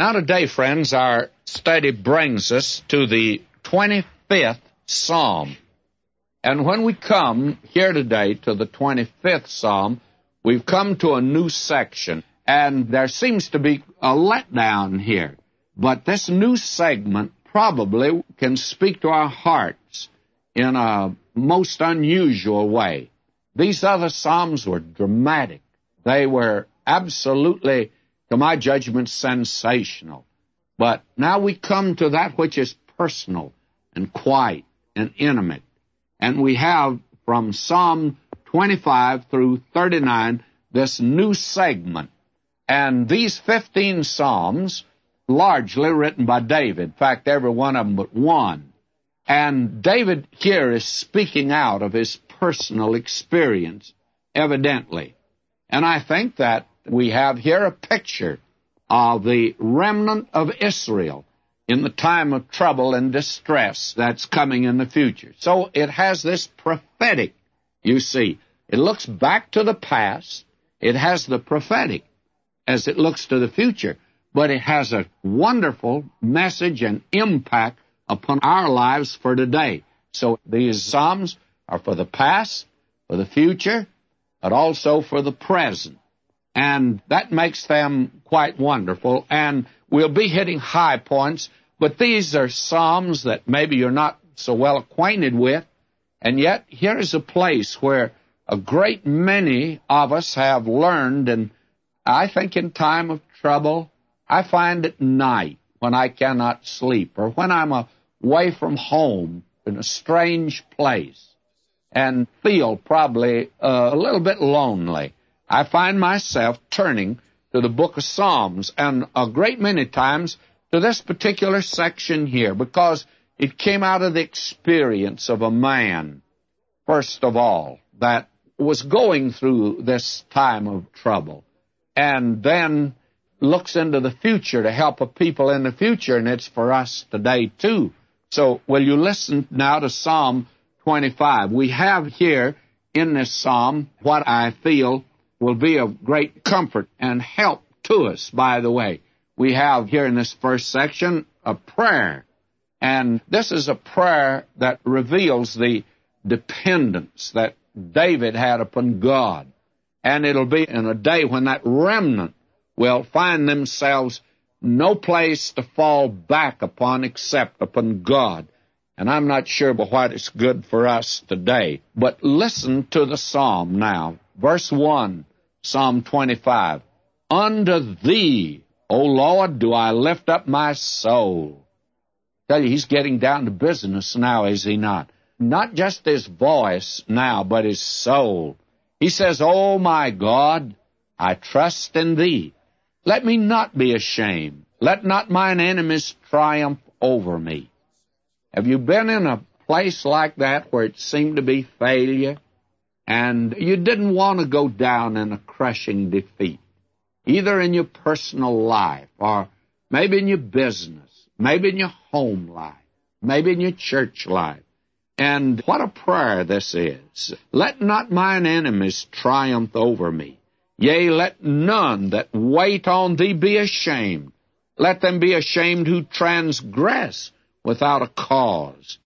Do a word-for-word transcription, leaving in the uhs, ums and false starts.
Now today, friends, our study brings us to the twenty-fifth Psalm. And when we come here today to the twenty-fifth Psalm, we've come to a new section. And there seems to be a letdown here. But this new segment probably can speak to our hearts in a most unusual way. These other Psalms were dramatic. They were absolutely, to my judgment, sensational. But now we come to that which is personal and quiet and intimate. And we have from Psalm twenty-five through thirty-nine this new segment. And these fifteen Psalms, largely written by David. In fact, every one of them but one. And David here is speaking out of his personal experience, evidently. And I think that we have here a picture of the remnant of Israel in the time of trouble and distress that's coming in the future. So it has this prophetic, you see. It looks back to the past. It has the prophetic as it looks to the future. But it has a wonderful message and impact upon our lives for today. So these Psalms are for the past, for the future, but also for the present. And that makes them quite wonderful. And we'll be hitting high points, but these are Psalms that maybe you're not so well acquainted with. And yet, here is a place where a great many of us have learned, and I think in time of trouble, I find at night when I cannot sleep, or when I'm away from home in a strange place, and feel probably uh, a little bit lonely, I find myself turning to the book of Psalms, and a great many times to this particular section here, because it came out of the experience of a man, first of all, that was going through this time of trouble, and then looks into the future to help a people in the future, and it's for us today too. So will you listen now to Psalm twenty-five. We have here in this psalm what I feel will be of great comfort and help to us, by the way. We have here in this first section a prayer, and this is a prayer that reveals the dependence that David had upon God. And it'll be in a day when that remnant will find themselves no place to fall back upon except upon God. And I'm not sure but what is good for us today. But listen to the psalm now. Verse one, Psalm twenty-five. Unto thee, O Lord, do I lift up my soul. I tell you, he's getting down to business now, is he not? Not just his voice now, but his soul. He says, O my God, I trust in thee. Let me not be ashamed. Let not mine enemies triumph over me. Have you been in a place like that where it seemed to be failure, and you didn't want to go down in a crushing defeat, either in your personal life or maybe in your business, maybe in your home life, maybe in your church life? And what a prayer this is. Let not mine enemies triumph over me. Yea, let none that wait on thee be ashamed. Let them be ashamed who transgress without a cause.